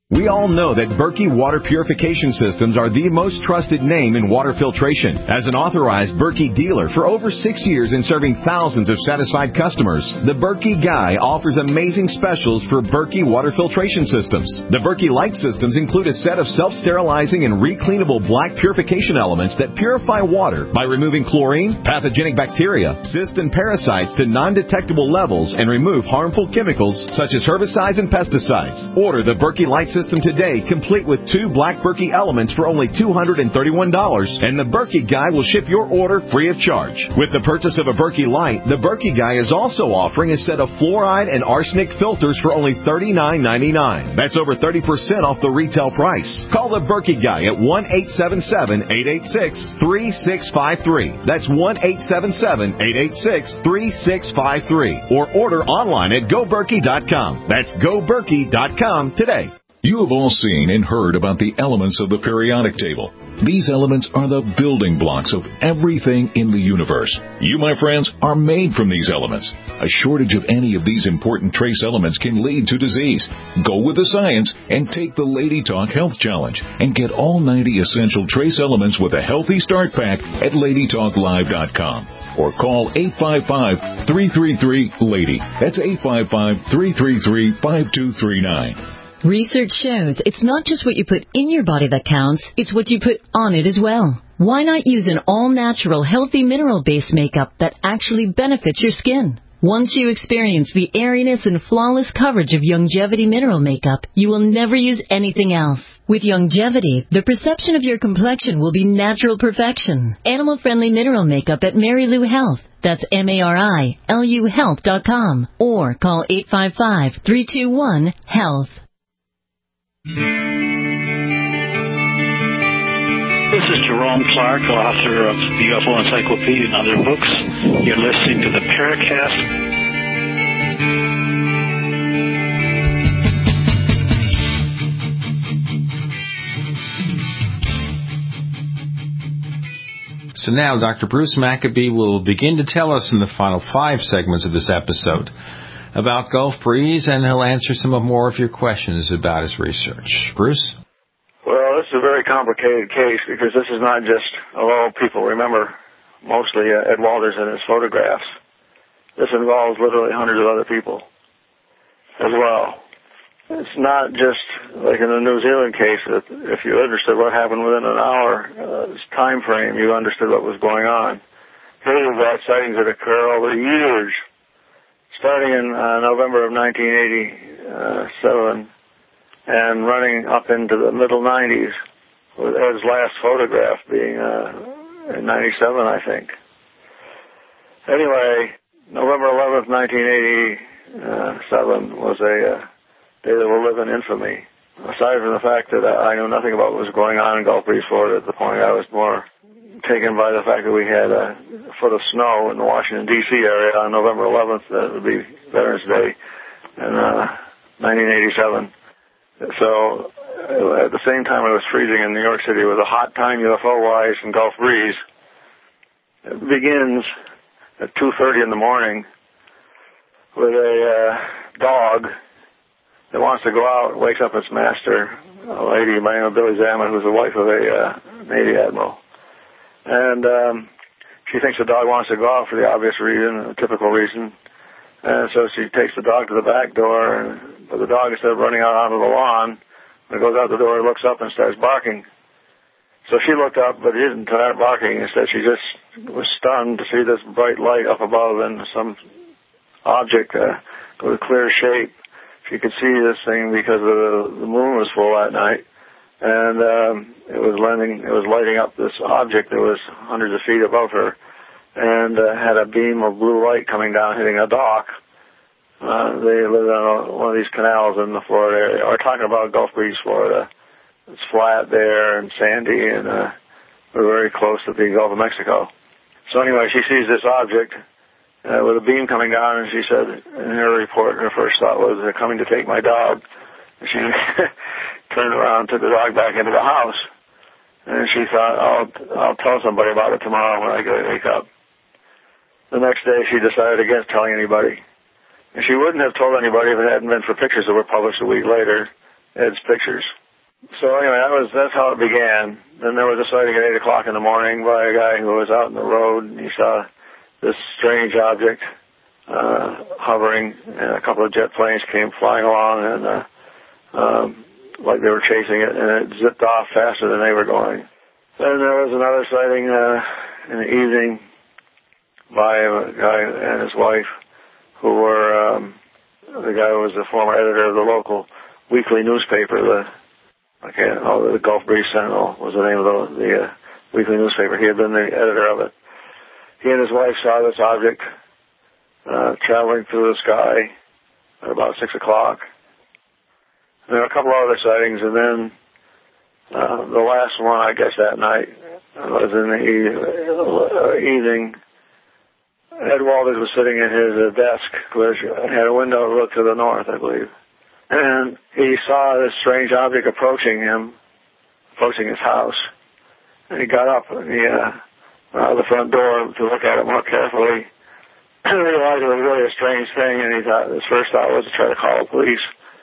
We all know that Berkey Water Purification Systems are the most trusted name in water filtration. As an authorized Berkey dealer for over six years and serving thousands of satisfied customers, the Berkey Guy offers amazing specials for Berkey Water Filtration Systems. The Berkey Light Systems include a set of self-sterilizing and recleanable black purification elements that purify water by removing chlorine, pathogenic bacteria, cysts, and parasites to non-detectable levels and remove harmful chemicals such as herbicides and pesticides. Order the Berkey Light System today, complete with two black Berkey elements for only two hundred thirty-one dollars, and the Berkey Guy will ship your order free of charge. With the purchase of a Berkey Light, the Berkey Guy is also offering a set of fluoride and arsenic filters for only thirty-nine ninety-nine. That's over thirty percent off the retail price. Call the Berkey Guy at one eight seven seven, eight eight six, three six five three. That's one eight seven seven, eight eight six, three six five three. Or order online at go berkey dot com. That's go berkey dot com today. You have all seen and heard about the elements of the periodic table. These elements are the building blocks of everything in the universe. You, my friends, are made from these elements. A shortage of any of these important trace elements can lead to disease. Go with the science and take the Lady Talk Health Challenge and get all ninety essential trace elements with a healthy start pack at lady talk live dot com. Or call eight five five, three three three, LADY. That's eight five five, three three three, five two three nine. Research shows it's not just what you put in your body that counts, it's what you put on it as well. Why not use an all-natural, healthy mineral-based makeup that actually benefits your skin? Once you experience the airiness and flawless coverage of Youngevity mineral makeup, you will never use anything else. With Youngevity, the perception of your complexion will be natural perfection. Animal-friendly mineral makeup at Mary Lou Health. That's M A R I L U health dot com. Or call eight five five, three two one, HEALTH. This is Jerome Clark, author of the U F O Encyclopedia and other books. You're listening to the Paracast. So now Doctor Bruce Maccabee will begin to tell us in the final five segments of this episode about Gulf Breeze, and he'll answer some of more of your questions about his research. Bruce? Well, this is a very complicated case because this is not just, although people remember mostly uh, Ed Walters and his photographs, this involves literally hundreds of other people as well. It's not just like in the New Zealand case that if you understood what happened within an hour uh, time frame, you understood what was going on. Here you've got sightings that occur over years, starting in uh, November of nineteen eighty-seven and running up into the middle nineties, with Ed's last photograph being uh, in ninety-seven, I think. Anyway, November eleventh, nineteen eighty-seven was a uh, day that will live in infamy. Aside from the fact that I knew nothing about what was going on in Gulf Breeze, Florida, at the point I was more taken by the fact that we had a foot of snow in the Washington, D C area on November eleventh. That would be Veterans Day in uh, nineteen eighty-seven. So at the same time I was freezing in New York City with a hot time U F O-wise in Gulf Breeze. It begins at two thirty in the morning with a uh, dog that wants to go out, wakes up its master, a lady by the name of Billy Zaman, who's the wife of a uh, Navy admiral. And um, she thinks the dog wants to go out for the obvious reason, a typical reason. And so she takes the dog to the back door, and, but the dog, instead of running out onto the lawn, when it goes out the door, it looks up and starts barking. So she looked up, but it didn't start barking. Instead, she just was stunned to see this bright light up above and some object uh, with a clear shape. She could see this thing because the, the moon was full that night. And um, it was lighting, it was lighting up this object that was hundreds of feet above her, and uh, had a beam of blue light coming down, hitting a dock. Uh, they live on a, one of these canals in the Florida area. We're talking about Gulf Breeze, Florida. It's flat there and sandy, and uh, we're very close to the Gulf of Mexico. So anyway, she sees this object uh, with a beam coming down, and she said in her report, her first thought was, they're coming to take my dog. And she turned around, took the dog back into the house, and she thought, I'll, I'll tell somebody about it tomorrow when I wake up. The next day, she decided against telling anybody. And she wouldn't have told anybody if it hadn't been for pictures that were published a week later Ed's pictures. So anyway, that was that's how it began. Then there was a sighting at eight o'clock in the morning by a guy who was out in the road, and he saw this strange object uh, hovering, and a couple of jet planes came flying along, and uh, um, like they were chasing it, and it zipped off faster than they were going. Then there was another sighting uh, in the evening by a guy and his wife, who were um, the guy was the former editor of the local weekly newspaper, the Okay, oh, the Gulf Breeze Sentinel was the name of the, the uh, weekly newspaper. He had been the editor of it. He and his wife saw this object uh, traveling through the sky at about six o'clock. There were a couple other sightings, and then uh, the last one, I guess, that night was in the e- uh, evening. Ed Walters was sitting at his uh, desk, which had a window that looked to the north, I believe. And he saw this strange object approaching him, approaching his house. And he got up and he uh, went out of the front door to look at it more carefully. And realized it was really a strange thing, and he thought, his first thought was to try to call the police.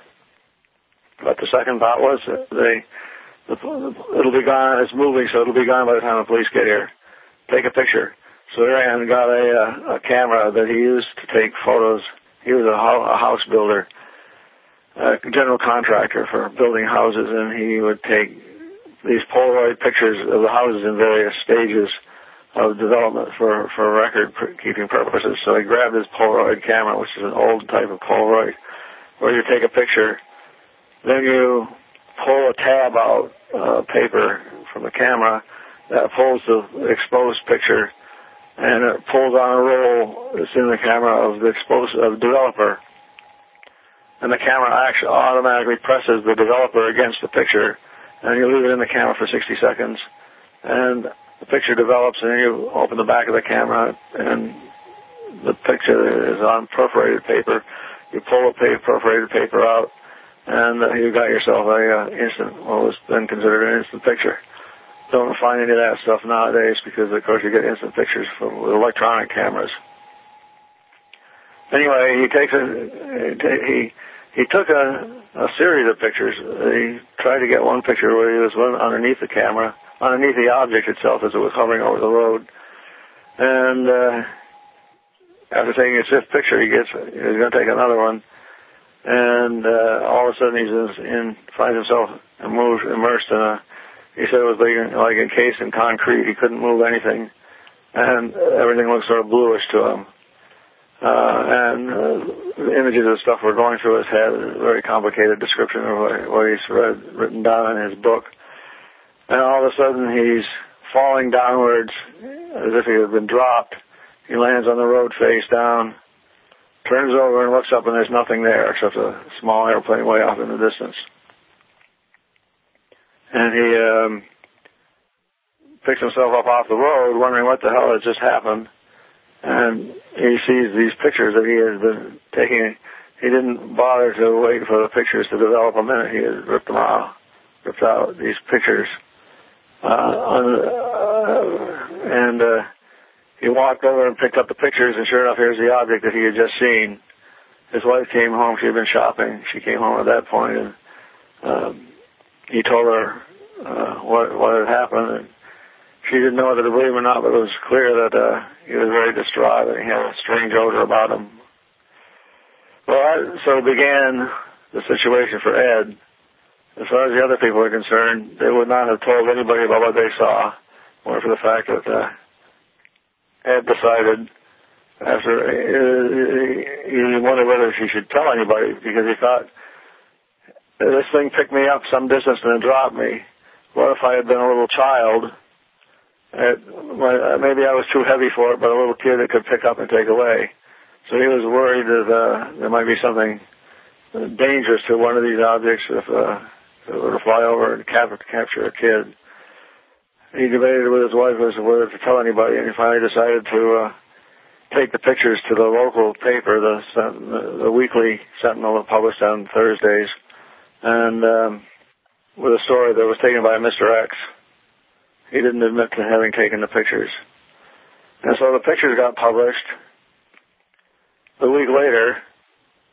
But the second thought was that they, the, it'll be gone, it's moving, so it'll be gone by the time the police get here. Take a picture. So he ran and got a, a camera that he used to take photos. He was a, a house builder. A general contractor for building houses, and he would take these Polaroid pictures of the houses in various stages of development for, for record-keeping purposes. So he grabbed his Polaroid camera, which is an old type of Polaroid, where you take a picture, then you pull a tab out, uh, paper from the camera that pulls the exposed picture, and it pulls on a roll that's in the camera of the exposed of developer. And the camera actually automatically presses the developer against the picture, and you leave it in the camera for sixty seconds, and the picture develops, and then you open the back of the camera, and the picture is on perforated paper. You pull the paper, perforated paper out, and uh, you got yourself a uh, instant, what was then considered an instant picture. Don't find any of that stuff nowadays because, of course, you get instant pictures from electronic cameras. Anyway, he takes a he. He took a, a series of pictures. He tried to get one picture where he was underneath the camera, underneath the object itself as it was hovering over the road. And uh, after taking his fifth picture, he gets he's going to take another one. And uh, all of a sudden, he's in, finds himself immersed, immersed in a. He said it was like, like encased in concrete. He couldn't move anything, and everything looked sort of bluish to him. Uh, and uh, the images of stuff were going through his head, a very complicated description of what, what he's read, written down in his book. And all of a sudden he's falling downwards as if he had been dropped. He lands on the road face down, turns over and looks up, and there's nothing there except a small airplane way off in the distance. And he um, picks himself up off the road, wondering what the hell had just happened. And he sees these pictures that he has been taking. He didn't bother to wait for the pictures to develop a minute. He had ripped them out, ripped out these pictures. Uh, on, uh, and uh, he walked over and picked up the pictures, and sure enough, here's the object that he had just seen. His wife came home. She had been shopping. She came home at that point, and um, he told her uh, what, what had happened. And she didn't know whether to believe him or not, but it was clear that uh, he was very distraught and he had a strange odor about him. Well, that sort of began the situation for Ed. As far as the other people are concerned, they would not have told anybody about what they saw, more for the fact that uh, Ed decided after uh, he wondered whether he should tell anybody because he thought, this thing picked me up some distance and then dropped me. What if I had been a little child? It, well, maybe I was too heavy for it, but a little kid that could pick up and take away. So he was worried that uh, there might be something dangerous to one of these objects if, uh, if it were to fly over and cap- capture a kid. He debated with his wife as to whether to tell anybody, and he finally decided to uh, take the pictures to the local paper, the, the, the weekly Sentinel that published on Thursdays, and um, with a story that was taken by Mister X. He didn't admit to having taken the pictures. And so the pictures got published. A week later,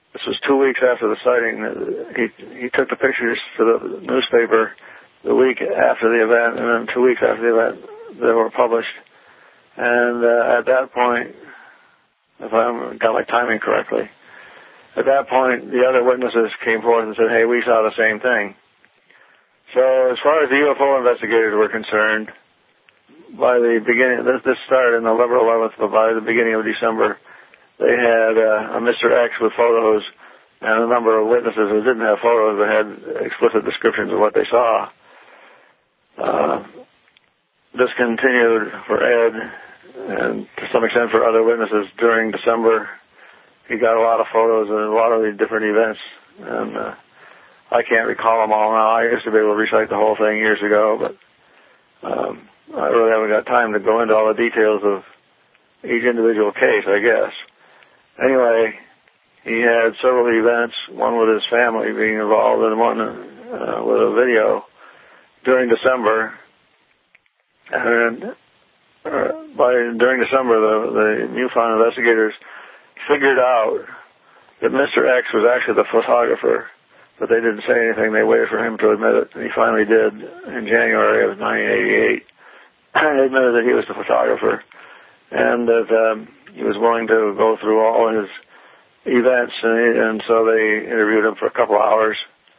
this was two weeks after the sighting. He he took the pictures to the newspaper the week after the event, and then two weeks after the event, they were published. And uh, at that point, if I got my timing correctly, at that point, the other witnesses came forth and said, hey, we saw the same thing. So as far as the U F O investigators were concerned, by the beginning, this, this started on November eleventh, but by the beginning of December, they had uh, a Mister X with photos and a number of witnesses who didn't have photos but had explicit descriptions of what they saw. Uh, this continued for Ed and to some extent for other witnesses during December. He got a lot of photos and a lot of the different events, and uh, I can't recall them all now. I used to be able to recite the whole thing years ago, but um, I really haven't got time to go into all the details of each individual case, I guess. Anyway, he had several events, one with his family being involved and one uh, with a video during December. And uh, by during December, the, the MUFON investigators figured out that Mister X was actually the photographer, but they didn't say anything. They waited for him to admit it, and he finally did in January of nineteen eighty-eight. He admitted that he was the photographer and that um, he was willing to go through all his events, and, and so they interviewed him for a couple of hours.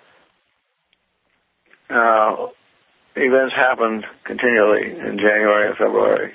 Uh, events happened continually in January and February.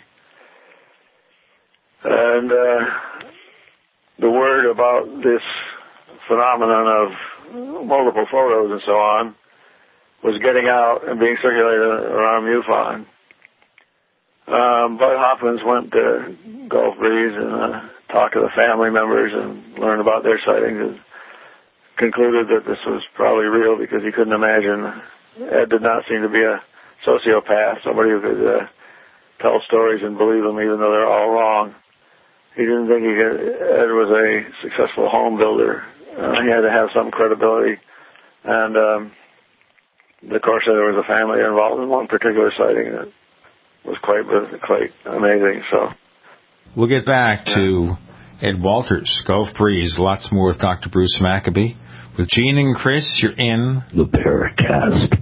And uh, the word about this phenomenon of multiple photos and so on was getting out and being circulated around MUFON. Um, Bud Hopkins went to Gulf Breeze and uh, talked to the family members and learned about their sightings and concluded that this was probably real because he couldn't imagine. Ed did not seem to be a sociopath, somebody who could uh, tell stories and believe them even though they're all wrong. He didn't think he could, Ed was a successful home builder. Uh, he had to have some credibility. And, um, of course, there was a family involved in one particular sighting that was quite, quite amazing. So we'll get back to Ed Walters, Gulf Breeze, lots more with Doctor Bruce Maccabee. With Gene and Chris, you're in the Paracast.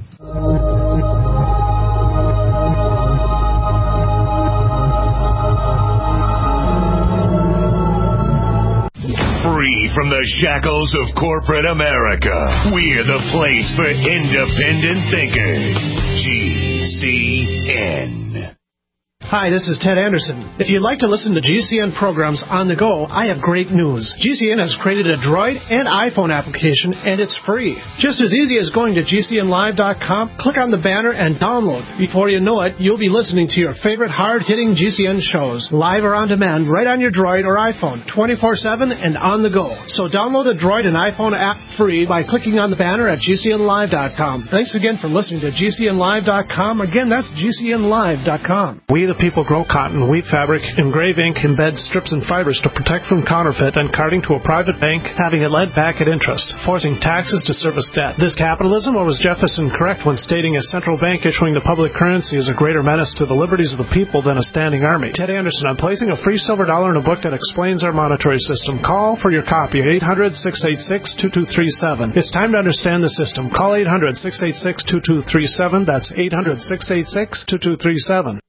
Free from the shackles of corporate America, we're the place for independent thinkers. G C N. Hi, this is Ted Anderson. If you'd like to listen to G C N programs on the go, I have great news. G C N has created a Droid and iPhone application, and it's free. Just as easy as going to G C N live dot com, click on the banner, and download. Before you know it, you'll be listening to your favorite hard-hitting G C N shows, live or on demand, right on your Droid or iPhone, twenty-four seven and on the go. So download the Droid and iPhone app free by clicking on the banner at G C N live dot com. Thanks again for listening to G C N live dot com. Again, that's G C N live dot com. We the people grow cotton, weave fabric, engrave ink, embed strips and fibers to protect from counterfeit and carting to a private bank, having it lent back at interest, forcing taxes to service debt. This capitalism, or was Jefferson correct when stating a central bank issuing the public currency is a greater menace to the liberties of the people than a standing army? Ted Anderson, I'm placing a free silver dollar in a book that explains our monetary system. Call for your copy at eight hundred, six eight six, two two three seven. It's time to understand the system. Call eight hundred, six eight six, two two three seven. That's eight hundred, six eight six, two two three seven.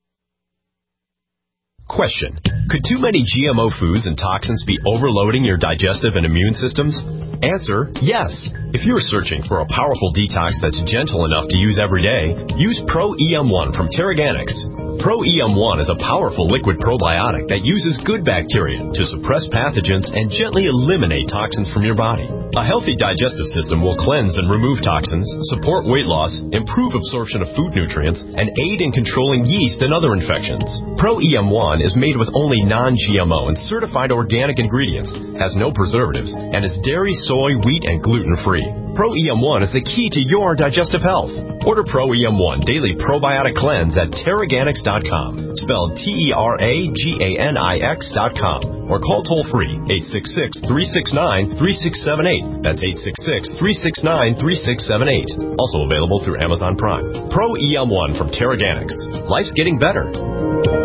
Question. Could too many G M O foods and toxins be overloading your digestive and immune systems? Answer, yes. If you're searching for a powerful detox that's gentle enough to use every day, use Pro E M one from Terraganics. Pro E M one is a powerful liquid probiotic that uses good bacteria to suppress pathogens and gently eliminate toxins from your body. A healthy digestive system will cleanse and remove toxins, support weight loss, improve absorption of food nutrients, and aid in controlling yeast and other infections. Pro E M one is made with only non-G M O and certified organic ingredients, has no preservatives, and is dairy, soy, wheat, and gluten-free. Pro E M one is the key to your digestive health. Order Pro E M one Daily Probiotic Cleanse at Terraganics dot com, spelled T E R A G A N I X dot com, or call toll-free eight six six, three six nine, three six seven eight. That's eight six six, three six nine, three six seven eight. Also available through Amazon Prime. Pro E M one from Terraganics. Life's getting better.